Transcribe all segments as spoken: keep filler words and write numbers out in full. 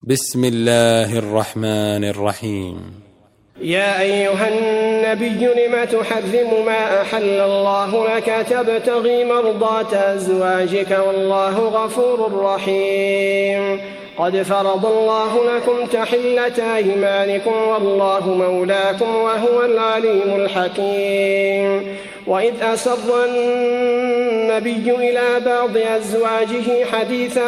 بسم الله الرحمن الرحيم. يا أيها النبي لم تحرم ما أحل الله لك تبتغي مرضات أزواجك والله غفور رحيم. قد فرض الله لكم تحلة أيمانكم والله مولاكم وهو العليم الحكيم. وإذ أسر النبي إلى بعض أزواجه حديثا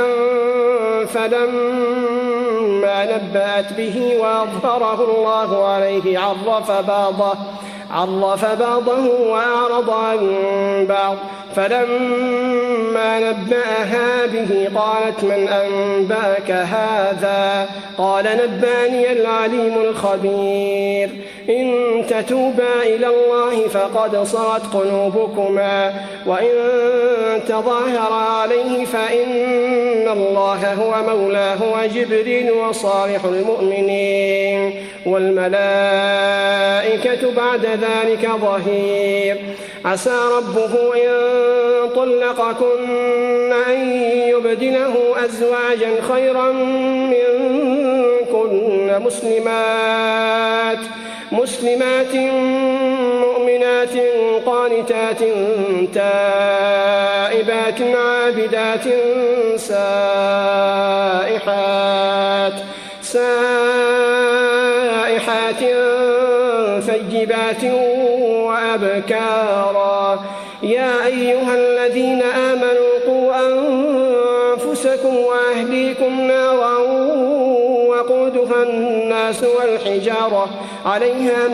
فلما نبأت به وأظهره الله عليه عرف بعضه عرف بعضه وأعرض عن بعض فلما نبأها به قالت من أنبأك هذا؟ قال نبأني العليم الخبير. إن تتوبا إلى الله فقد صغت قلوبكما وإن تظاهرا عليه فإن الله هو مولاه وجبريل وصالح المؤمنين والملائكة بعد ذلك ظهير. عسى ربه إن طلقكن أن يبدله أزواجا خيرا منكن مسلمات مسلمات مؤمنات قانتات تائبات عابدات سائحات سائحات ثيبات وأبكارا. يا أيها الذين آمنوا قوا أنفسكم وأهليكم نارا وقودها الناس والحجارة عليها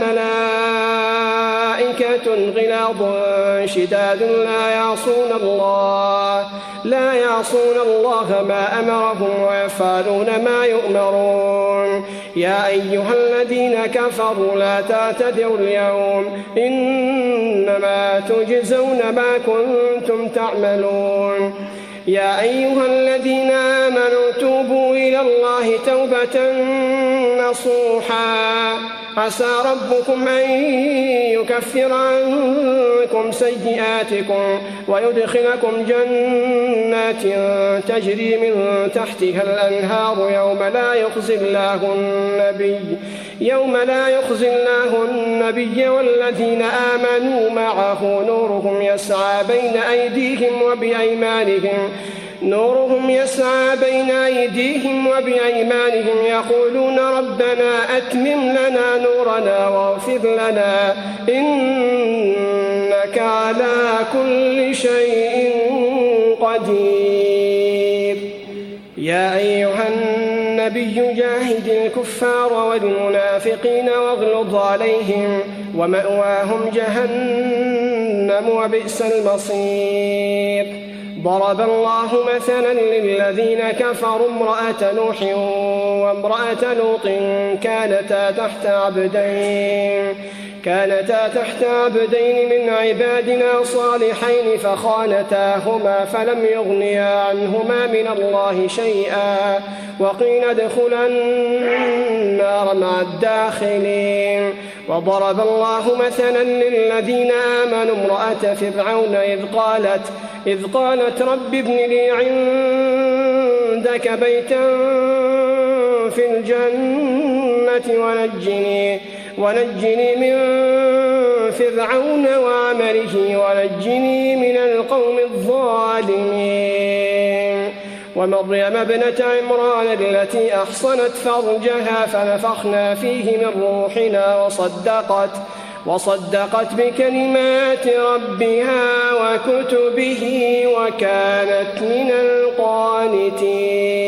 ملائكة غلاظ شداد لا يعصون الله لا يعصون الله ما أمرهم ويفعلون ما يؤمرون. يا أيها الذين كفروا لا تعتذروا اليوم إنما تجزون ما كنتم تعملون. يا أيها الذين آمنوا توبوا إلى الله توبة نصوحا عسى ربكم أن يكفر عنكم سيئاتكم ويدخلكم جنات تجري من تحتها الأنهار يوم لا يخزي الله النبي يوم لا يخزي الله النبي والذين آمنوا معه نورهم يسعى بين أيديهم وبأيمانهم نورهم يسعى بين أيديهم وبأيمانهم يقولون ربنا أتمم لنا نورنا واغفر لنا إنك على كل شيء قدير. يا أيها النبي جاهد الكفار والمنافقين واغلظ عليهم ومأواهم جهنم وبئس المصير. ضرب الله مثلا للذين كفروا امرأة نوح وامرأة لوط كانتا تحت عبدين كانتا تحت عبدين من عبادنا صالحين فخانتاهما فلم يغنيا عنهما من الله شيئا وقيل ادخلا النار مع الداخلين. وضرب الله مثلا للذين آمنوا امرأة فرعون إذ قالت إذ قالت رب ابن لي عندك بيتا في الجنة ونجني ونجني من فرعون وعمله ونجني من القوم الظالمين. ومريم ابنة عمران التي أحصنت فرجها فنفخنا فيه من روحنا وصدقت وصدقت بكلمات ربها وكتبه وكانت من القانتين.